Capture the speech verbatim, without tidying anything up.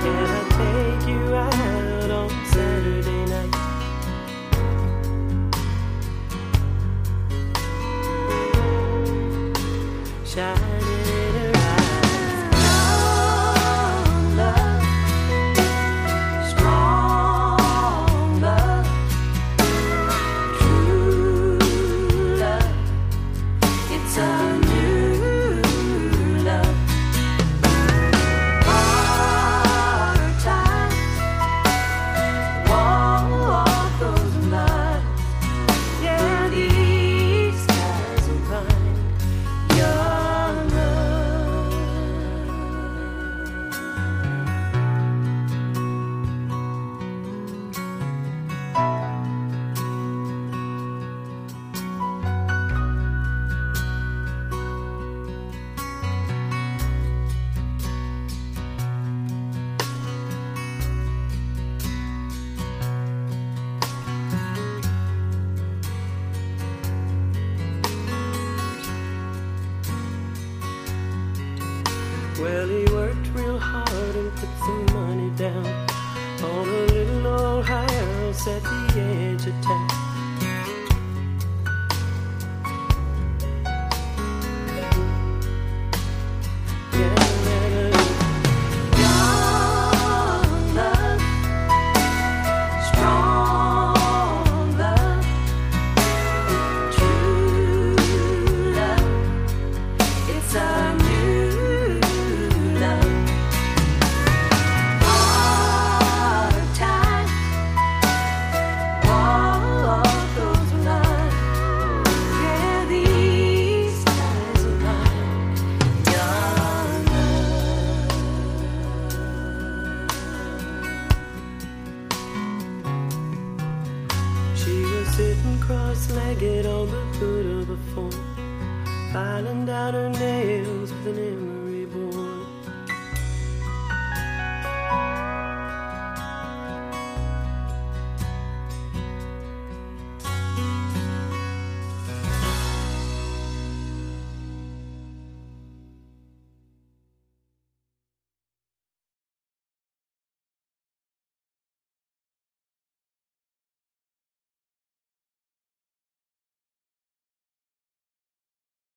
Can I take you out on Saturday night? Shining in her eyes. Young love, strong love, true love. It's a new love. Hard times, walk those miles. Yeah, these skies will find your well, he worked real hard and put some money down on a little old house at the edge of town. Young love, strong love, true love. It's a new love. Hard times, walk those lines. Yeah, these skies are mine. Young love. She was sitting cross-legged on the hood of a phone, filing down her nails with an emerald